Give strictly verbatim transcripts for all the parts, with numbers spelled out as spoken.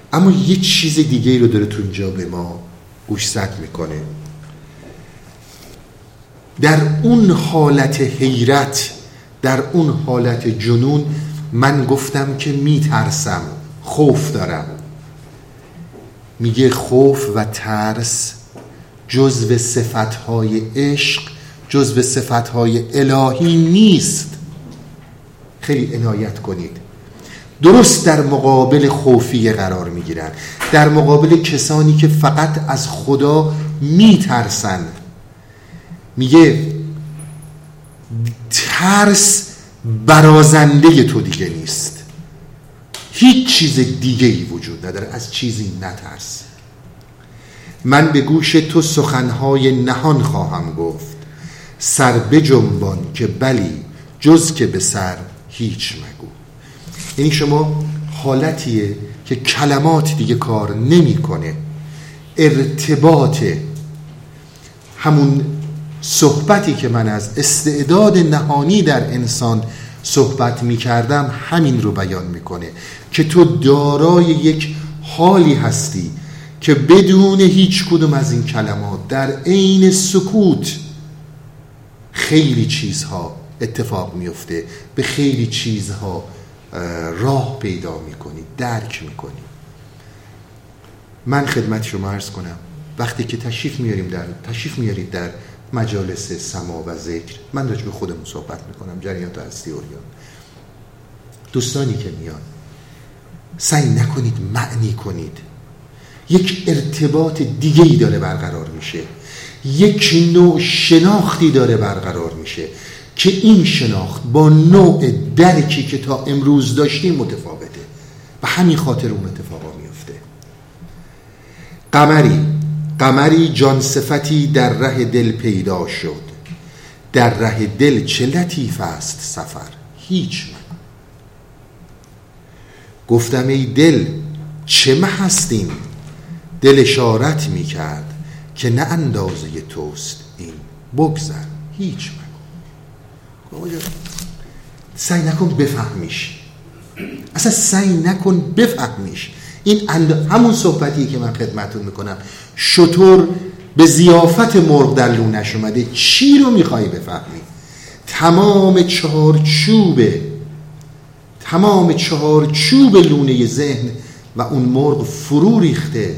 اما یه چیز دیگه رو داره تو اینجا به ما گوشزد میکنه. در اون حالت حیرت، در اون حالت جنون، من گفتم که میترسم، خوف دارم. میگه خوف و ترس جزو صفتهای عشق، جزو صفتهای الهی نیست. خیلی عنایت کنید. درست در مقابل خوفی قرار میگیرن، در مقابل کسانی که فقط از خدا میترسن. میگه ترس برازنده تو دیگه نیست، هیچ چیز دیگه ای وجود نداره، از چیزی نترس. من به گوش تو سخنهای نهان خواهم گفت، سر بجنبان که بلی جز که به سر هیچ مگو. یعنی شما حالتیه که کلمات دیگه کار نمی کنه، ارتباط همون صحبتی که من از استعداد نهانی در انسان صحبت می کردم همین رو بیان میکنه که تو دارای یک حالی هستی که بدون هیچ کدوم از این کلمات در عین سکوت خیلی چیزها اتفاق میفته، به خیلی چیزها راه پیدا میکنی، درک میکنی. من خدمت شما عرض کنم وقتی که تشریف میاریم در تشریف میارید در مجالس سما و ذکر، من راجع به خودمون صحبت میکنم، جریانات هستی اوریان، دوستانی که میان سعی نکنید معنی کنید، یک ارتباط دیگه‌ای داره برقرار میشه، یک نوع شناختی داره برقرار میشه که این شناخت با نوع درکی که تا امروز داشتیم متفاوته و همین خاطر اون اتفاقا میفته. قمری قمری جان صفتی در ره دل پیدا شد، در ره دل چه لطیف است سفر هیچ من. گفتم ای دل چه مه هستیم، دل اشارت میکرد که نه اندازه توست این، بگذر هیچ من. سعی نکن بفهمیش، اصلا سعی نکن بفهمیش. این اند... همون صحبتیه که من خدمتون میکنم، شطور به ضیافت مرغ در لونش اومده، چی رو میخوای بفهمی؟ تمام چهارچوب تمام چهارچوب لونه ذهن و اون مرغ فرو ریخته.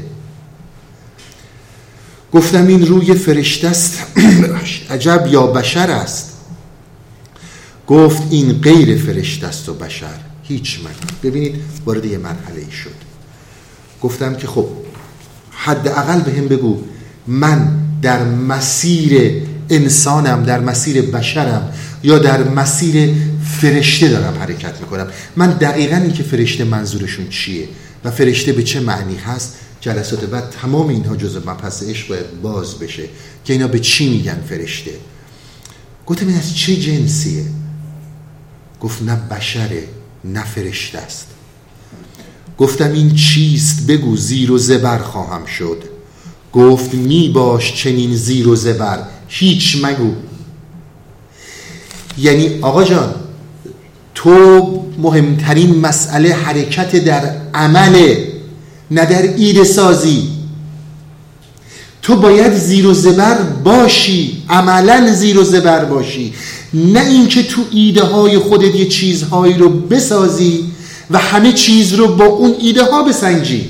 گفتم این روی فرشته است عجب یا بشر است. گفت این غیر فرشته است و بشر هیچ من. ببینید وارد یه مرحله ای شد. گفتم که خب حداقل به هم بگو من در مسیر انسانم، در مسیر بشرم یا در مسیر فرشته دارم حرکت میکنم. من دقیقاً این که فرشته منظورشون چیه و فرشته به چه معنی هست، جلسات بعد تمام اینها جزء مبحث عشق باید باز بشه که اینا به چی میگن فرشته. گفتم این از چه جنسیه؟ گفت نه بشره نه فرشته است. گفتم این چیست بگو زیر و زبر خواهم شد. گفت می باش چنین زیر و زبر هیچ مگو. یعنی آقا جان تو مهمترین مسئله حرکت در عمله نه در ایده سازی. تو باید زیر و زبر باشی، عملا زیر و زبر باشی، نه اینکه تو ایده های خودت یه چیزهایی رو بسازی و همه چیز رو با اون ایده ها بسنجی.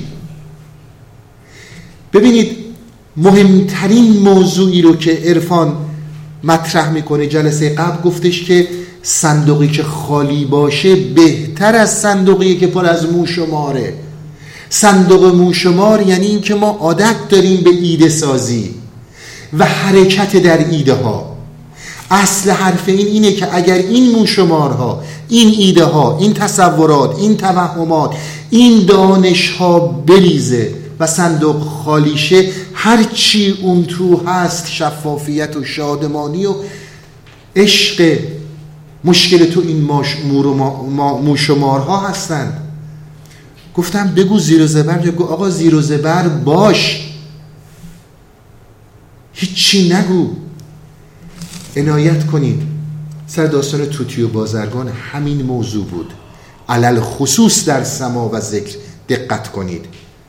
ببینید مهمترین موضوعی رو که عرفان مطرح میکنه، جلسه قبل گفتش که صندوقی که خالی باشه بهتر از صندوقی که پر از موشماره. صندوق موشمار یعنی این که ما عادت داریم به ایده سازی و حرکت در ایده ها. اصل حرف این اینه که اگر این موشمارها، این ایده ها، این تصورات، این توهمات، این دانش ها بریزه و صندوق خالی شه، هر چی اون تو هست شفافیت و شادمانی و عشق، مشکل تو این موشمارها هستند. گفتم بگو زیر و زبر، بگو آقا زیر و زبر باش، هیچی نگو. عنایت کنید سر داستان توتی و بازرگان همین موضوع بود، علل خصوص در سما و ذکر دقت کنید.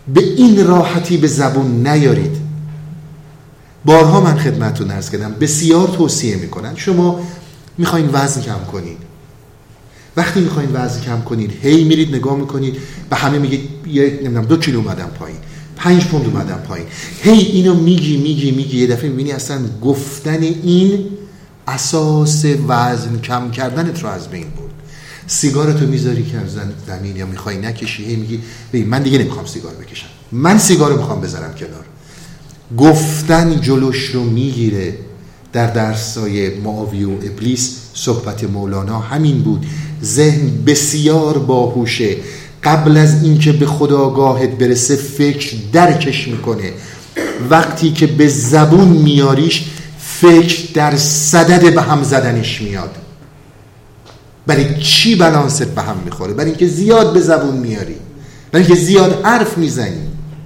به این راحتی به زبون نیارید. بارها من خدمتتون عرض کردم، بسیار توصیه میکنن شما میخواین وزن کم کنید، وقتی میخواین وزن کم کنید هی میرید نگاه میکنید به همه میگید یه نمیدونم دو کیلو اومدم پایین، پنج پوند اومدم پایین، هی اینو میگی میگی میگی یه دفعه میبینی اصلا گفتن این اساس وزن کم کردنت رو از بین برد. سیگارتو میذاری که زمین یا میخوای نکشی، هی میگی ببین من دیگه نمیخوام سیگار بکشم، من سیگارو میخوام بذارم کنار. گفتن جلوش رو میگیره. در درسای معاویه و ابلیس صحبت مولانا همین بود. ذهن بسیار باهوشه، قبل از اینکه به خودآگاهت برسه فکر درکش میکنه، وقتی که به زبون میاریش فکر در صدد به هم زدنش میاد. برای چی بالانست به هم میخوره؟ برای اینکه زیاد به زبون میاری، برای اینکه زیاد حرف میزنی.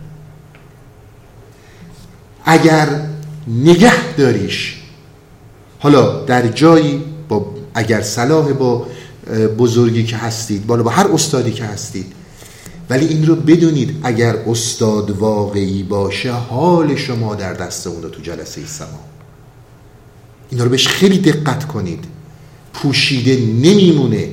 اگر نگه داریش، حالا در جایی با اگر صلاح با بزرگی که هستید، بالا با هر استادی که هستید، ولی این رو بدونید اگر استاد واقعی باشه حال شما در دست اون رو تو جلسه سما. اینا رو بهش خیلی دقت کنید، پوشیده نمیمونه.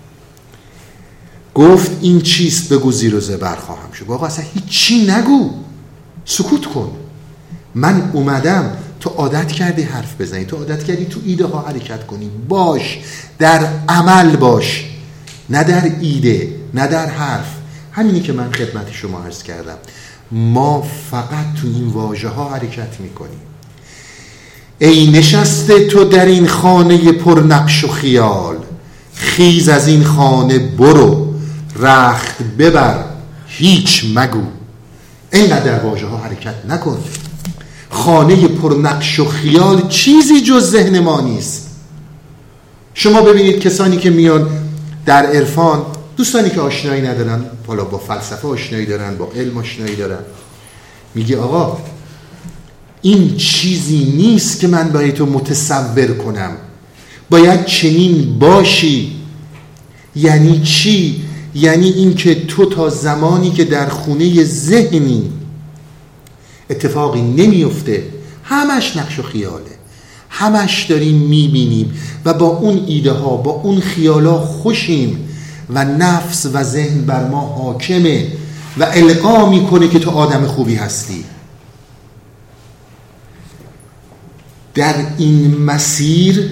گفت این چیست بگو زیر و زبر خواهم شد. آقا اصلا هیچی نگو، سکوت کن. من اومدم، تو عادت کردی حرف بزنی، تو عادت کردی تو ایده ها حرکت کنی، باش، در عمل باش، نه در ایده، نه در حرف. همینی که من خدمت شما عرض کردم، ما فقط تو این واژه ها حرکت میکنیم. ای نشسته تو در این خانه پر نقش و خیال، خیز از این خانه برو، رخت ببر هیچ مگو. اینقدر در واژه ها حرکت نکن. خانه پر نقش و خیال چیزی جز ذهن ما نیست. شما ببینید کسانی که میان در عرفان، دوستانی که آشنایی ندارن، حالا با فلسفه آشنایی دارن، با علم آشنایی دارن، میگه آقا این چیزی نیست که من باید تو متصور کنم، باید چنین باشی. یعنی چی؟ یعنی این که تو تا زمانی که در خونه ذهنی اتفاقی نمیفته، همش نقش و خیاله، همش داریم میبینیم و با اون ایده ها، با اون خیالا خوشیم و نفس و ذهن بر ما حاکمه و القا میکنه که تو آدم خوبی هستی. در این مسیر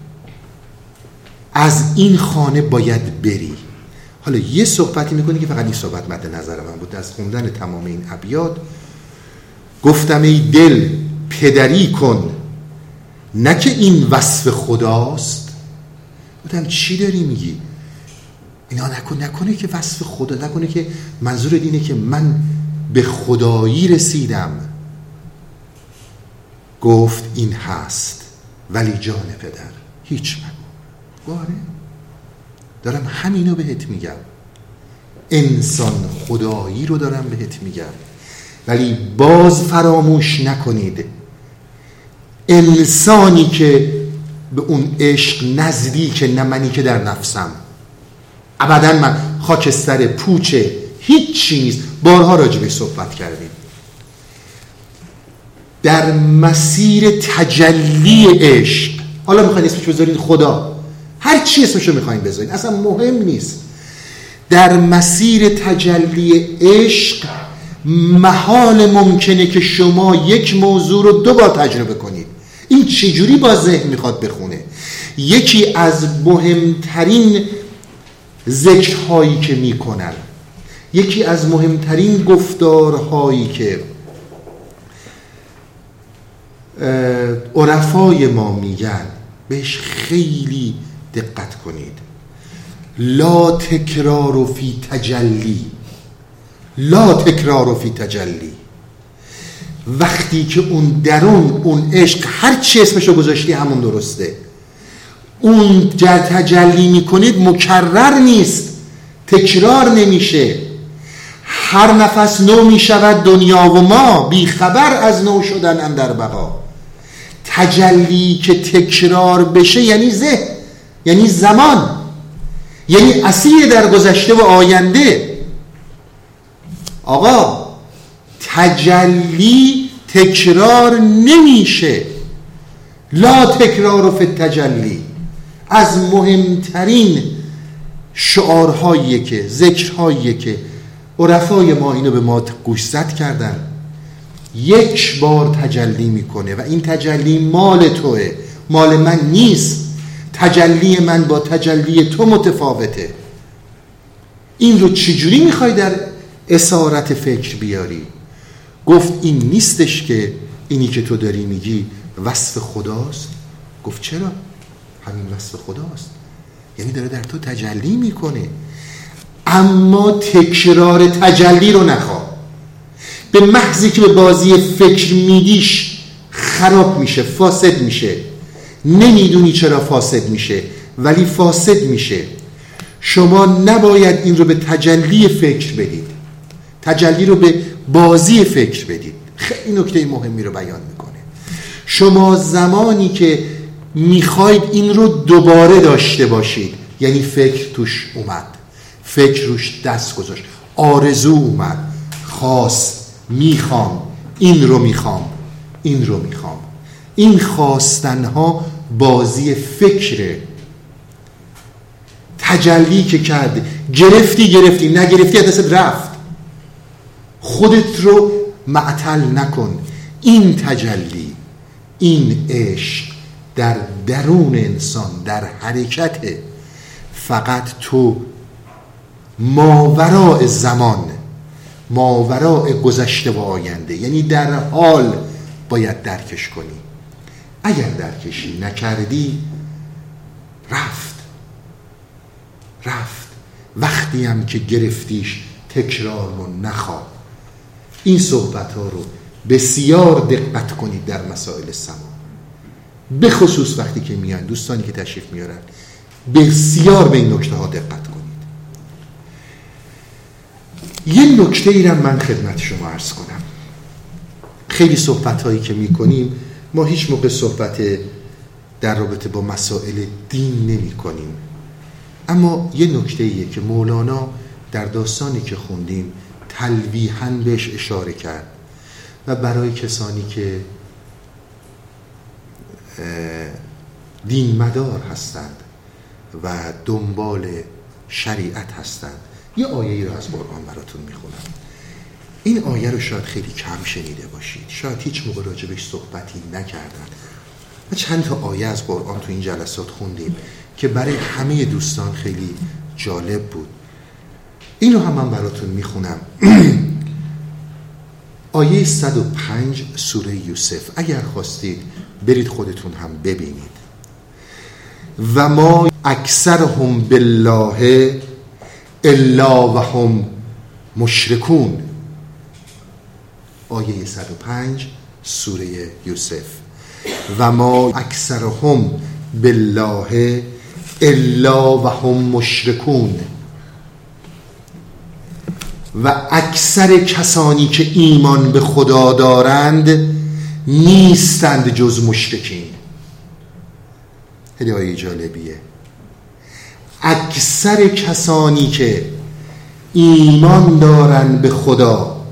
از این خانه باید بری. حالا یه صحبتی میکنی که فقط این صحبت مد نظر من بود از خوندن تمام این ابیات. گفتم ای دل پدری کن، نه که این وصف خداست. گفتم چی داری میگی؟ اینا نکن، نکنه که وصف خدا، نکنه که منظور اینه که من به خدایی رسیدم. گفت این هست ولی جان پدر هیچ مگو. گاره دارم همینو بهت میگم، انسان خدایی رو دارم بهت میگم، ولی باز فراموش نکنید انسانی که به اون عشق نزدیک، نه منی که در نفسم. ابدا من خاکستر پوچه، هیچی نیست. بارها راجبش صحبت کردیم. در مسیر تجلی عشق، حالا میخواین اسمش بذارین خدا، هر چی اسمشو میخواین بذارین، اصلا مهم نیست. در مسیر تجلی عشق محال ممکنه که شما یک موضوع رو دو بار تجربه کنید. این چجوری با ذهن میخواد بخونه؟ یکی از مهمترین ذکرهایی که میکنن، یکی از مهمترین گفتارهایی که عرفای ما میگن، بهش خیلی دقت کنید. لا تکرار فی تجلی، لا تکرار فی تجلی. وقتی که اون درون، اون عشق، هر چی اسمشو گذاشتی همون درسته، اون جر تجلی میکنید، مکرر نیست، تکرار نمیشه. هر نفس نو میشود دنیا و ما، بی خبر از نو شدن اندر بقا. تجلی که تکرار بشه یعنی ذهن، یعنی زمان، یعنی اسیر در گذشته و آینده. آقا تجلی تکرار نمیشه. لا تکرار فی التجلی از مهمترین شعارهایی که ذکرهایی که عرفای ما اینو به ما گوشزد کردن. یک بار تجلی میکنه و این تجلی مال توه، مال من نیست. تجلی من با تجلی تو متفاوته. این رو چجوری میخوای در اسارت فکر بیاری؟ گفت این نیستش که اینی که تو داری میگی وصف خداست. گفت چرا؟ همین وصف خداست، یعنی داره در تو تجلی میکنه. اما تکرار تجلی رو نخواه. به محضی که به بازی فکر میدیش خراب میشه، فاسد میشه. نمیدونی چرا فاسد میشه، ولی فاسد میشه. شما نباید این رو به تجلی فکر بدید، تجلی رو به بازی فکر بدید. خیلی نکته مهمی رو بیان میکنه. شما زمانی که میخواید این رو دوباره داشته باشید، یعنی فکر توش اومد، فکر روش دست گذاشت، آرزو اومد، خواست، میخوام، این رو میخوام، این رو میخوام. این خواستنها بازی فکره. تجلی که کرد، گرفتی گرفتی، نگرفتی دستت رفت. خودت رو معطل نکن. این تجلی، این عشق در درون انسان در حرکت. فقط تو ماوراء زمان، ماوراء گذشته و آینده، یعنی در حال باید درکش کنی. اگر درکشی نکردی رفت رفت. وقتی هم که گرفتیش تکرار رو نخواه. این صحبت ها رو بسیار دقت کنید در مسائل سما، به خصوص وقتی که میان دوستانی که تشریف میارن، بسیار به این نکته ها دقت کنید. یه نکته ای رو من خدمت شما عرض کنم. خیلی صحبت هایی که میکنیم، ما هیچ موقع صحبت در رابطه با مسائل دین نمی کنیم، اما یه نکته ایه که مولانا در داستانی که خوندیم تلویحاً بهش اشاره کرد و برای کسانی که دین مدار هستند و دنبال شریعت هستند، یه آیه رو از قرآن براتون میخونم. این آیه رو شاید خیلی کم شنیده باشید، شاید هیچ موقع راجبش صحبتی نکردن. ما چند تا آیه از قرآن تو این جلسات خوندیم که برای همه دوستان خیلی جالب بود. این رو هم من براتون میخونم. آیه صد و پنج سوره یوسف. اگر خواستید برید خودتون هم ببینید. و ما اکثرهم بالله الا و هم مشرکون. آیه صد و پنج سوره یوسف. و ما اکثرهم بالله الا و هم مشرکون. و اکثر کسانی که ایمان به خدا دارند نیستند جز مشرکین. خیلی آیه جالبیه. اکثر کسانی که ایمان دارند به خدا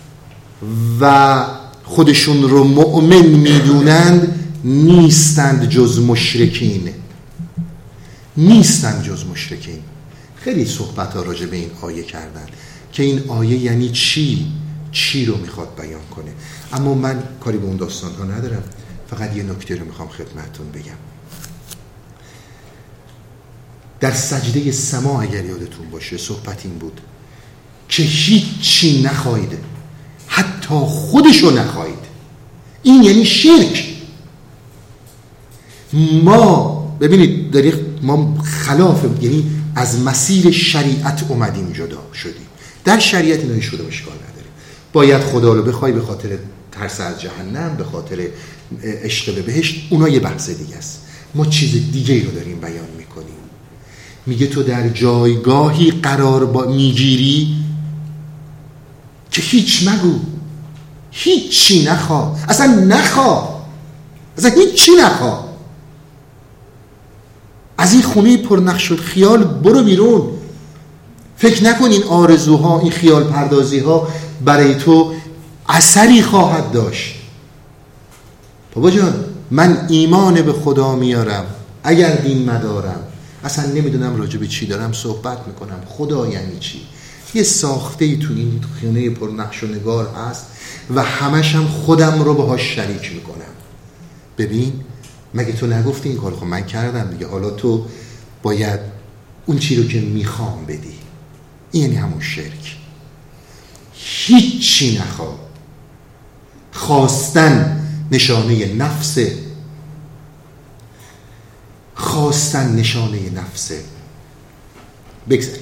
و خودشون رو مؤمن میدونند نیستند جز مشرکین. نیستند جز مشرکین. خیلی صحبت ها راجع به این آیه کردن که این آیه یعنی چی، چی رو میخواد بیان کنه. اما من کاری به اون داستان ها ندارم، فقط یه نکته رو میخوام خدمتتون بگم. در سجده سما اگر یادتون باشه صحبت این بود که هیچ چی نخواهید، حتی خودشو نخواهید. این یعنی شرک. ما ببینید داریم ما خلاف، یعنی از مسیر شریعت اومدیم جدا شدیم. در شریعت اینو هیچ کدوم اشکال نداره. باید خدا رو بخوای به خاطر ترس از جهنم، به خاطر عشق به بهشت، اونا یه بحث دیگه است. ما چیز دیگه ای رو داریم بیان میکنیم. میگه تو در جایگاهی قرار با میگیری که هیچ مگو، هیچی نخوا، اصلا نخوا، اصلا هیچی نخوا. از این خونه پرنقش و خیال برو بیرون. فکر نکن این آرزوها، این خیال پردازی ها برای تو اثری خواهد داشت. بابا جان من ایمان به خدا میارم، اگر دین مدارم اصلا نمیدونم راجع به چی دارم صحبت میکنم، خدا یعنی چی؟ یه ساخته ای تو این خونه پر نقش و نگار هست و همش هم خودم رو باهاش شریک میکنم. ببین مگه تو نگفتی این کار؟ خب من کردم دیگه، حالا تو باید اون چی رو که میخوام بدی. این یعنی همون شرک. هیچی نخواه. خواستن نشانه نفسه، خواستن نشانه نفسه. بگذاریم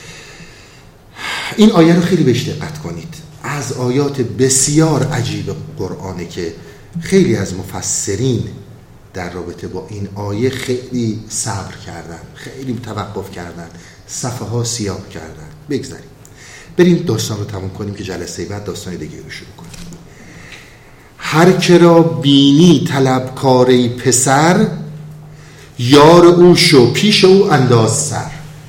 این آیه رو خیلی بهش دقت کنید. از آیات بسیار عجیب قرآنه که خیلی از مفسرین در رابطه با این آیه خیلی صبر کردن، خیلی توقف کردن، صفحه ها سیاه کردن. بگذاریم بریم داستان رو تموم کنیم که جلسه بعد داستان دیگه رو شروع کنیم. هر که را بینی طلبکاری پسر، یار او شو پیش او انداز سر.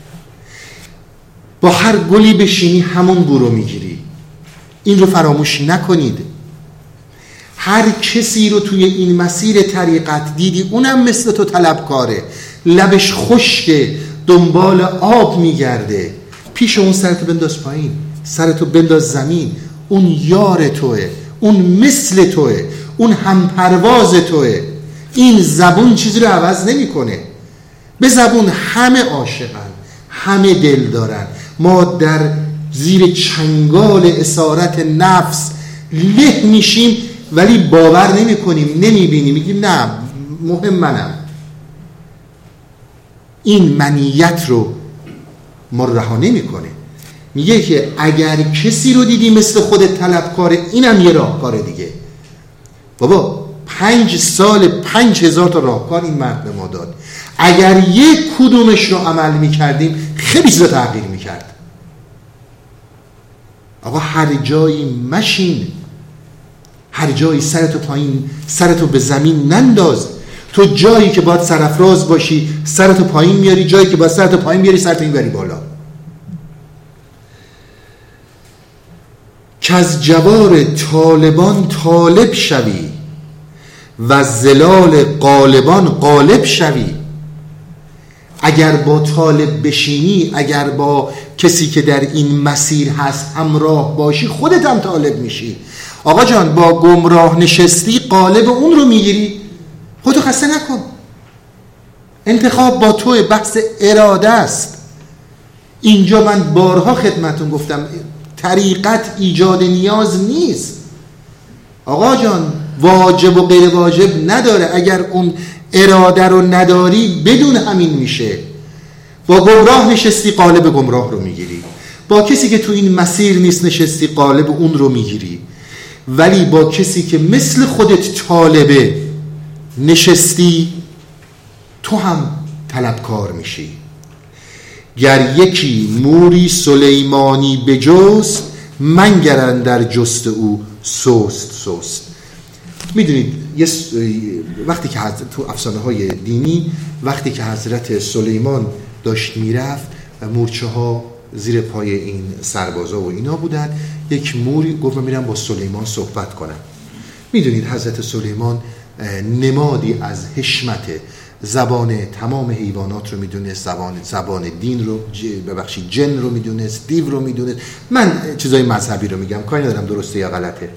با هر گلی بشینی همون بو رو میگیری. این رو فراموش نکنید. هر کسی رو توی این مسیر طریقت دیدی اونم مثل تو طلبکاره، لبش خشکه، دنبال آب میگرده، پیش اون سرتو بنداز پایین، سرتو بنداز زمین. اون یار توه، اون مثل توه، اون هم پرواز توه. این زبون چیزی رو عوض نمیکنه. به زبون همه عاشقن، همه دل دارن. ما در زیر چنگال اسارت نفس له میشیم ولی باور نمی کنیم، نمی بینیم، میگیم نه مهم منم. این منیت رو ما رها نمی کنه. میگه که اگر کسی رو دیدی مثل خودت طلبکاره، اینم یه راهکار دیگه. بابا پنج سال پنج هزار تا راهکار این مرد به ما داد. اگر یک کدومش رو عمل میکردیم خیلی چیزا تغییر میکرد. آقا هر جایی مشین، هر جایی سرتو پایین، سرتو به زمین ننداز. تو جایی که باید سرافراز باشی سرتو پایین میاری، جایی که باید سرتو پایین بیاری سرتو میبری بالا. که از جوار طالبان طالب شوی و زلال غالبان غالب شوی. اگر با طالب بشینی، اگر با کسی که در این مسیر هست همراه باشی، خودت هم طالب میشی. آقا جان با گمراه نشستی، غالب اون رو میگیری. خودتو خسته نکن. انتخاب با توه، بحث اراده است. اینجا من بارها خدمتون گفتم طریقت ایجاد نیاز نیست. آقا جان واجب و غیر واجب نداره. اگر اون اراده رو نداری بدون همین میشه. با گمراه نشستی، قالب گمراه رو میگیری. با کسی که تو این مسیر نیست نشستی، قالب اون رو میگیری. ولی با کسی که مثل خودت طالبه نشستی، تو هم طلبکار میشی. گر یکی موری سلیمانی بجست، منگرن در جست او سست سست. میدونید وقتی که تو افسانه های دینی وقتی که حضرت سلیمان داشت میرفت و مورچه ها زیر پای این سربازا و اینا بودن، یک موری گفت من میرم با سلیمان صحبت کنم. میدونید حضرت سلیمان نمادی از حشمت، زبان تمام حیوانات رو میدونست، زبان زبان دین رو ببخشید جن رو میدونست، دیو رو میدونست. من چیزای مذهبی رو میگم، کاری ندارم درسته یا غلطه.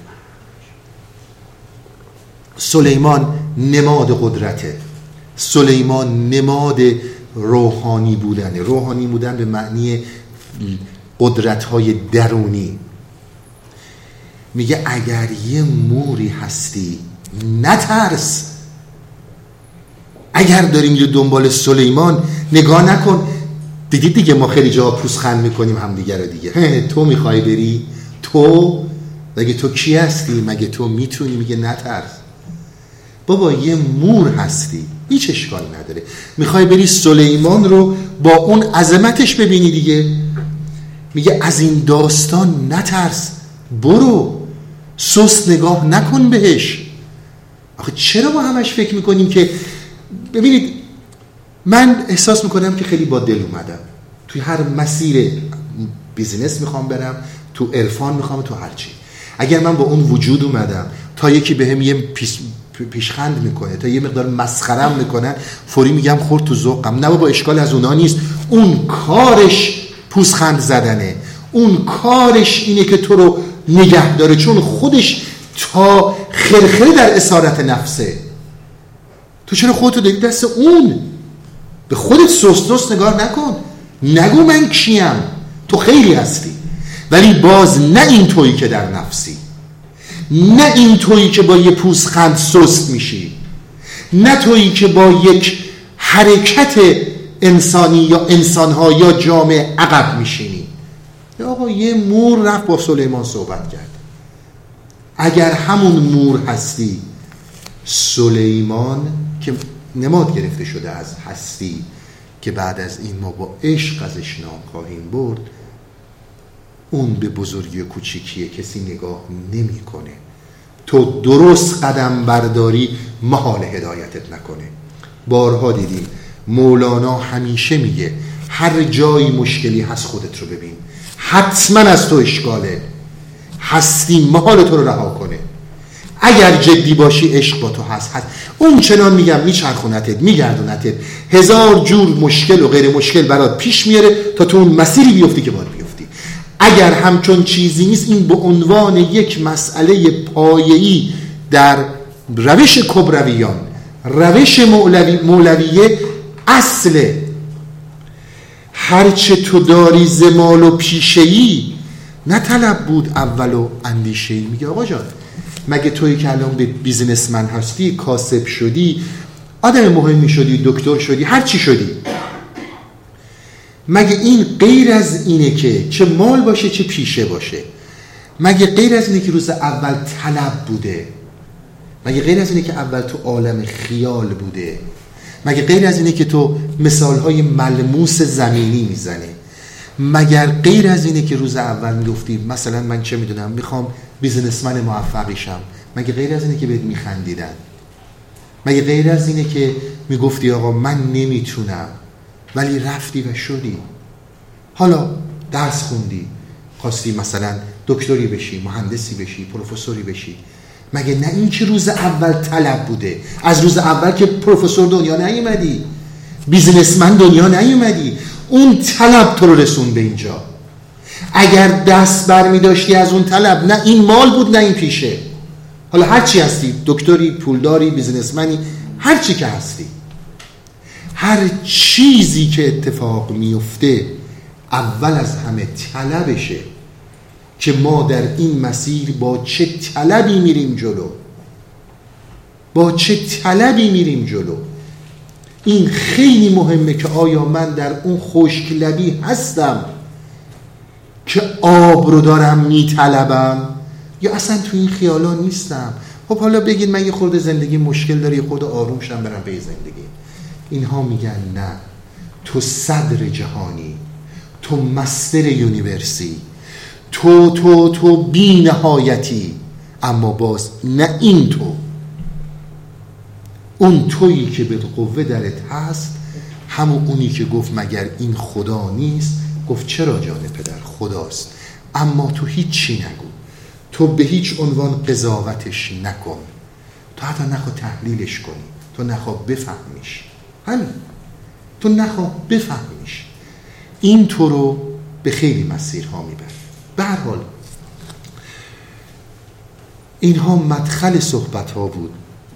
سلیمان نماد قدرته. سلیمان نماد روحانی بودن. روحانی بودن به معنی قدرت‌های درونی. میگه اگر یه موری هستی نترس. اگر داریم یه دنبال سلیمان، نگاه نکن. دیدید دیگه ما خیلی جاها پوزخند میکنیم همدیگه رو دیگه. تو میخوای بری؟ تو مگه تو کی هستی؟ مگه تو میتونی؟ میگه نترس. بابا یه مور هستی، هیچ اشکال نداره. میخوای بری سلیمان رو با اون عظمتش ببینی دیگه. میگه از این داستان نترس، برو، سست نگاه نکن بهش. آخه چرا ما همش فکر میکنیم که ببینید، من احساس میکنم که خیلی با دل اومدم توی هر مسیر بیزینس میخوام برم، تو عرفان میخوام، تو هر چی. اگر من با اون وجود اومدم تا یکی به هم یه پیش پیشخند میکنه، تا یه مقدار مسخرم میکنن، فوری میگم خورد تو ذوقم. نه بابا، اشکال از اونا نیست، اون کارش پوزخند زدنه، اون کارش اینه که تو رو نگه داره، چون خودش تا خرخره در اسارت نفسه. تو چرا خودتو داری دست اون؟ به خودت سست سست نگاه نکن، نگو من کیم، تو خیلی هستی، ولی باز نه این تویی که در نفسی، نه این تویی که با یه پوزخند سست میشی، نه تویی که با یک حرکت انسانی یا انسانها یا جامعه عقب میشینی. یا آقا یه مور رفت با سلیمان صحبت کرد. اگر همون مور هستی، سلیمان که نماد گرفته شده از هستی که بعد از این ما با عشق ازش نام خواهیم برد، اون به بزرگی و کوچیکی کسی نگاه نمی کنه. تو درست قدم برداری محال هدایتت نکنه. بارها دیدیم مولانا همیشه میگه هر جایی مشکلی هست خودت رو ببین، حتما از تو اشکاله، هستی محال تو رو رها کنه. اگر جدی باشی عشق با تو هست هست اون چنان میگم میچرخونتت، میگردونتت، هزار جور مشکل و غیر مشکل برات پیش میاره تا تو اون مسیری بیفتی که باید بیفتی. اگر همچون چیزی نیست، این به عنوان یک مسئله پایه‌ای در روش کبرویان، روش مولوی مولویه اصله. هرچه تو داری زمال و پیشه‌ای، نه طلب بود اول و اندیشه‌ای. میگه آقا جان، مگه تویی که الان به بیزنسمن هستی، کاسب شدی، آدم مهمی شدی، دکتر شدی، هر چی شدی، مگه این غیر از اینه که چه مال باشه چه پیشه باشه؟ مگه غیر از اینه که روز اول طلب بوده؟ مگه غیر از اینه که اول تو عالم خیال بوده؟ مگه غیر از اینه که تو مثالهای ملموس زمینی میزنه؟ مگر غیر از اینه که روز اول میگفتی مثلا من چه میدونم میخوام بیزنسمن موفقی شم؟ مگه غیر از اینه که بهت میخندیدن؟ مگه غیر از اینه که میگفتی آقا من نمیتونم، ولی رفتی و شدی؟ حالا درس خوندی، خواستی مثلا دکتری بشی، مهندسی بشی، پروفسوری بشی، مگه نه این که روز اول طلب بوده؟ از روز اول که پروفسور دنیا نیومدی، بیزنسمن دنیا نیومدی، اون طلب تو رو رسون به اینجا. اگر دست بر می داشتی از اون طلب، نه این مال بود نه این پیشه، حالا هر چی هستی، دکتری، پولداری، بیزنسمنی، هر چی که هستی، هر چیزی که اتفاق میفته اول از همه طلبشه که ما در این مسیر با چه طلبی میریم جلو، با چه طلبی میریم جلو. این خیلی مهمه که آیا من در اون خشک لبی هستم که آب رو دارم میطلبم، یا اصلا تو این خیالا نیستم. خب حالا بگید من یه خورده زندگی مشکل داره، یه خورده آروم شم برم به زندگی. اینها میگن نه، تو صدر جهانی، تو مستر یونیورسی، تو تو تو بی نهایتی، اما باز نه این تو، اون تویی که به قوه درت هست، همون اونی که گفت مگر این خدا نیست؟ گفت چرا جان پدر، خداست، اما تو هیچی نگو، تو به هیچ عنوان قضاوتش نکن، تو حتی نخوا تحلیلش کنی، تو نخوا بفهمیش، همین، تو نخوا بفهمیش. این تو رو به خیلی مسیرها میبره. به هر حال اینها مدخل صحبت ها بود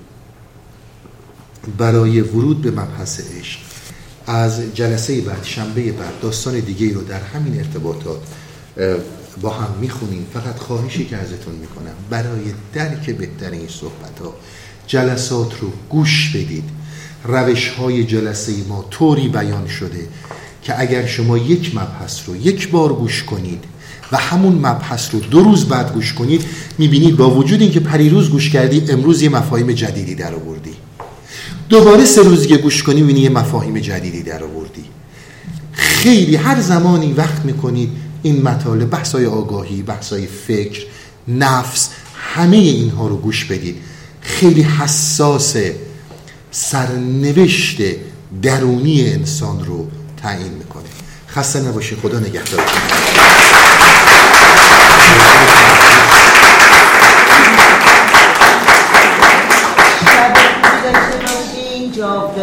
برای ورود به مبحث عشق. از جلسه بعد، شنبه بعد، داستان دیگه رو در همین ارتباطات با هم میخونیم. فقط خواهشی که ازتون میکنم برای درک بهتر این صحبت ها جلسات رو گوش بدید. روش های جلسه ما طوری بیان شده که اگر شما یک مبحث رو یک بار گوش کنید و همون مبحث رو دو روز بعد گوش کنید، میبینید با وجود این که پریروز گوش کردی، امروز یه مفاهیم جدیدی در آوردی. دوباره سه روز که گوش کنی، میبینی یه مفاهیم جدیدی در آوردی. خیلی هر زمانی وقت میکنید این مطالب، بحثای آگاهی، بحثای فکر، نفس، همه اینها رو گوش بدید. خیلی حساس سرنوشت درونی انسان رو تعیین میکنه. خسته نباشی، خدا نگهدارتون.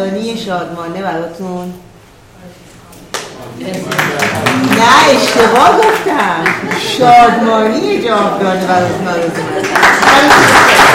جاودانی شادمانه براتون. نه اشتباه گفتم، شادمانی جاودانه براتون آرزو می‌کنم.